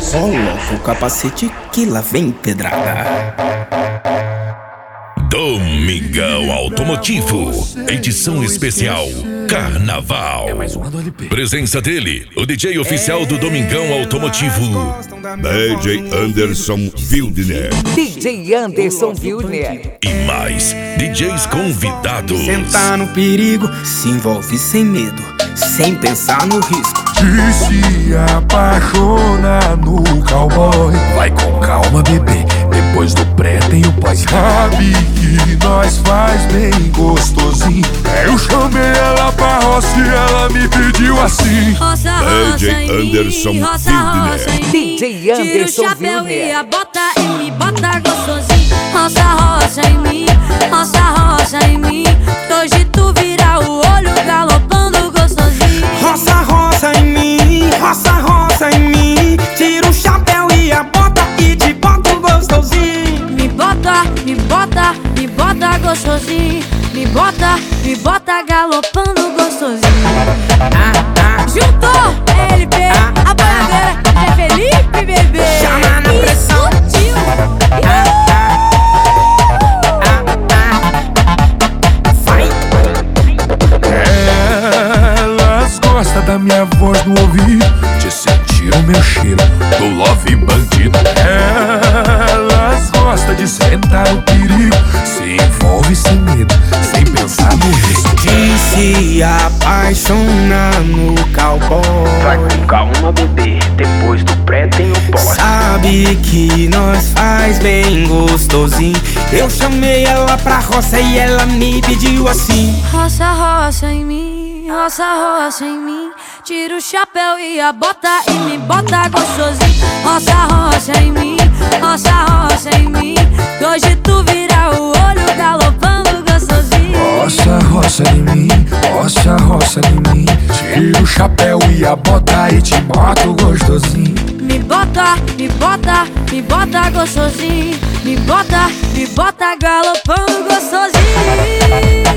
Coloca o capacete que lá vem pedrada. Domingão Automotivo, edição especial Carnaval. Presença dele, o DJ oficial do Domingão Automotivo, DJ Anderson Wildner. DJ Anderson Wildner. E mais DJs convidados. Sentar no perigo, se envolve sem medo, sem pensar no risco. E se apaixona no cowboy. Vai com calma, bebê, depois do pré tem o pós. Sabe que nós faz bem gostosinho. Eu chamei ela pra roça e ela me pediu assim. Roça, roça DJ Anderson em mim, roça, roça em mim. DJ Anderson Tira o chapéu Wildner. e a bota e me bota gostosinho. Roça, roça em mim, roça, roça em mim. Hoje tu vira o olho galopando gostosinho. Roça, roça em mim, roça, roça em mim. Tira o chapéu e a bota e te boto gostosinho. Me bota, me bota, me bota gostosinho. Me bota galopando gostosinho. Juntou LP, a bandeira é Felipe, bebê. Chama na pressão. Explodiu. Elas gostam da minha voz no ouvido, de sentir o meu cheiro do love bandido. Elas gostam de sentar no perigo, se envolve sem medo, sem pensar no risco. De se apaixonar no cowboy. Vai com calma, bebê, depois do pré tem o pós. Sabe que nós faz bem gostosinho. Eu chamei ela pra roça e ela me pediu assim. Roça, roça em mim, roça, roça em mim. Tira o chapéu e a bota e me bota gostosinho. Roça, roça em mim, roça, roça em mim. Hoje tu vira o olho galopando gostosinho. Roça, roça em mim, roça, roça em mim. Tira o chapéu e a bota e te boto gostosinho. Me bota, me bota, me bota gostosinho. Me bota galopando gostosinho.